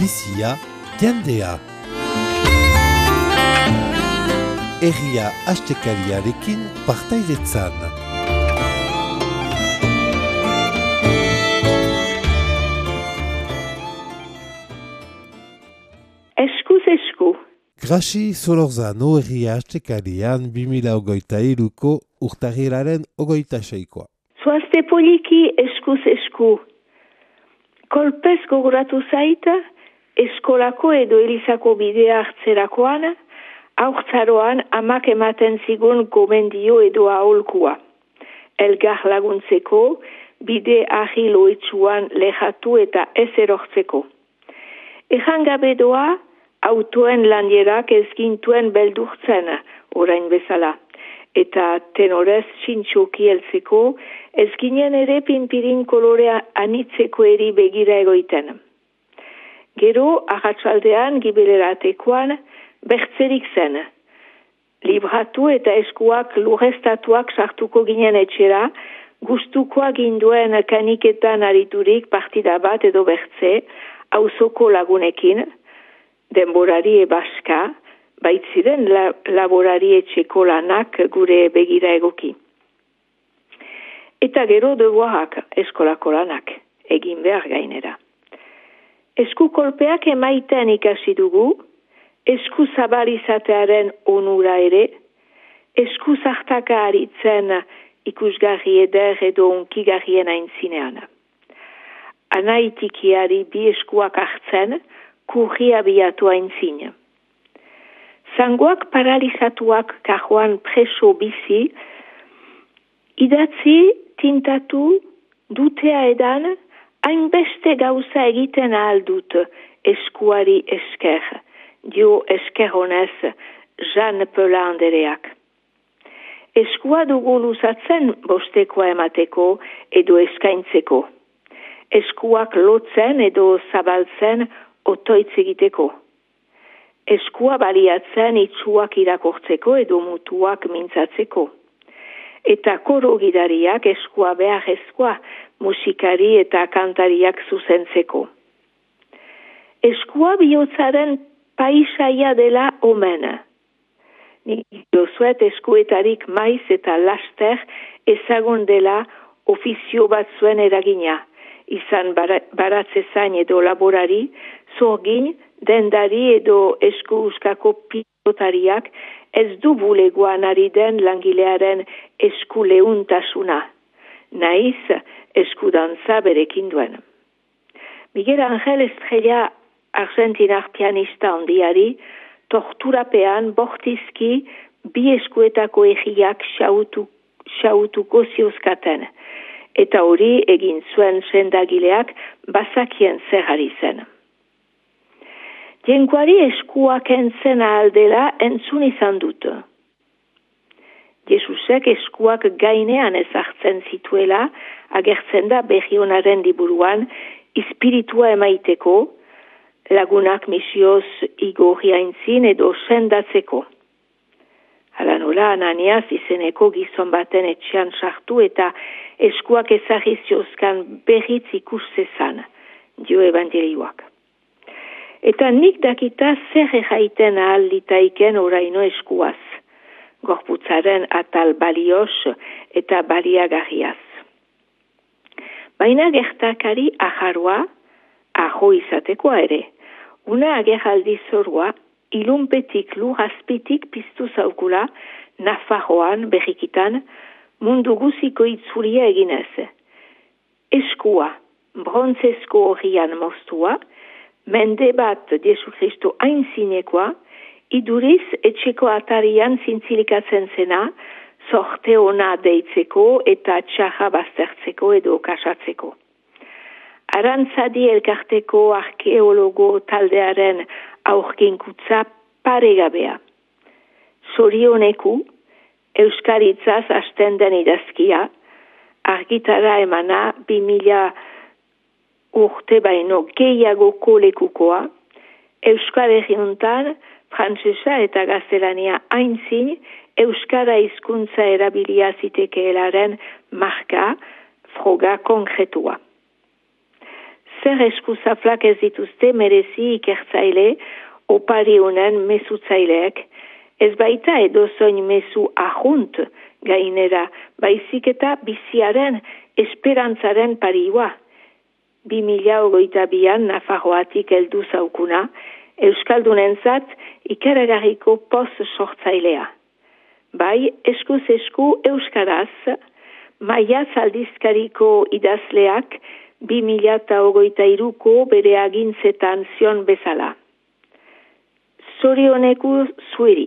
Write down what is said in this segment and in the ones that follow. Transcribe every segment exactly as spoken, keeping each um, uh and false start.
bizia, jendea. Herria astekariarekin partaidetzan. Eskuz esku. Grasi Solorzano herria astekarian bi mila hogeita hiruko urtarrilaren hogeita seikoa. Zoazte poliki eskuz esku. Kolpez gogoratu zaita, eskolako edo elizako bidea hartzerakoan, aurtzaroan amak ematen zigun gomendio edo aholkua. Elgar laguntzeko, bide ahil oitzuan lehatu eta ez erortzeko. Ejan gabe doa, autoen landierak ez gintuen beldurtzen, orain bezala. Eta tenorez txintxoki heltzeko, ez ginen ere pinpirin kolorea anitzeko eri begira egoiten. Gero, ahatsaldean gibeleratekoan, bertzerik zen. Libratu eta eskuak lurrestatuak sartuko ginen etxera, gustukoa ginduen kaniketan ariturik partida bat edo bertze, auzoko lagunekin, denborari ebaska, baitziren la, laborari etxeko lanak gure begira egoki. Eta gero debuarak eskolako lanak, egin behar gainera. Esku kolpeak emaiten ikasi dugu, esku zabalizatearen onura ere, esku zartaka aritzen ikusgarri eder edo unkigarrien aintzinean. Anaitikiari bi eskuak hartzen, kurri abiatu aintzine. Zangoak paralizatuak kajoan preso bizi, idatzi, tintatu, dutea edan, hainbeste gauza egiten ahal dut eskuari esker, dio esker honez Jean Pelandereak. Eskua dugu luzatzen bostekoa emateko edo eskaintzeko. Eskuak lotzen edo zabaltzen otoitz egiteko. Eskua baliatzen itzuak irakortzeko edo mutuak mintzatzeko. Eta koro gidariak eskua beharrezkoa musikari eta kantariak zuzentzeko. Eskua bihotzaren paisaia dela omen. Nik dozuet eskuetarik maiz eta laster ezagun dela ofizio bat zuen eragina. Izan baratzezain edo laborari, zorgin, dendari edo esku uskako pilotariak ez du bulegoan ari den langilearen esku leuntasuna. Naiz eskudantza berekin duen. Miguel Angel Estrella argentinar pianista ondiari, torturapean bortizki bi eskuetako egiak xautu, xautuko ziozkaten. Eta hori egin zuen sendagileak bazakien zer ari zen. Jenkuari eskuak entzen ahaldela entzun izan dut. Jesusek eskuak gainean ezartzen zituela, agertzen da berrionaren liburuan, espiritua emaiteko, lagunak misioz igorri aintzin edo sendatzeko. Hala nola, Ananias izeneko gizon baten etxean sartu eta eskuak ezagiziozkan berriz ikus zezan, dio evangelioak. Eta nik dakita zer erraiten ahal litaiken oraino eskuaz, gorputzaren atal balios eta baliagarriaz. Baina gertakari ajarua, ajo izatekoa ere, una ageraldi zorua, ilunpetik lur azpitik piztu zaukula, Nafarroan, berrikitan, mundu guziko itzulia eginez. Eskua, brontzezko horrian moztua, mende bat Jesu Kristo aintzinekoa, iduriz etxeko atarian zintzilikatzen zena, sorte ona deitzeko eta txarra baztertzeko edo kasatzeko. Arantzadi elkarteko arkeologo taldearen aurkinkutza paregabea. Zorioneku, euskaritzaz hasten den idazkia, argitara emana bi mila urte baino gehiagoko lekukoa, Euskal Herriuntan, frantsesa eta gaztelania aintzin, euskara hizkuntza erabilia zitekeelaren marka, froga konkretua. zer eskuzaflak ez dituzte merezi ikertzaile opari honen mezutzaileek, ez baita edozoin mezu ahunt gainera, baizik eta biziaren esperantzaren pariua. Bi mila hogeita bian Nafarroatik heldu zaukuna, Euskaldunentzat ikaragarriko poz sortzailea. Bai, eskuz esku Euskaraz, Maiaz aldizkariko idazleak bi mila hogeita hiruko bere agintzetan zion bezala. Zorioneku zuiri.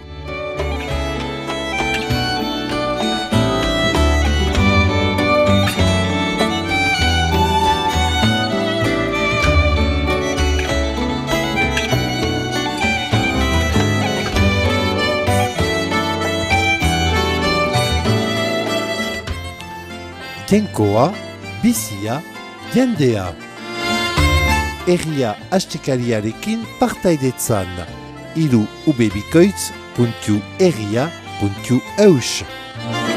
Jainkoa, bizia, jendea. Herria astekariarekin partaidetzan. Iru ubebikoitz puntu herria puntu eus.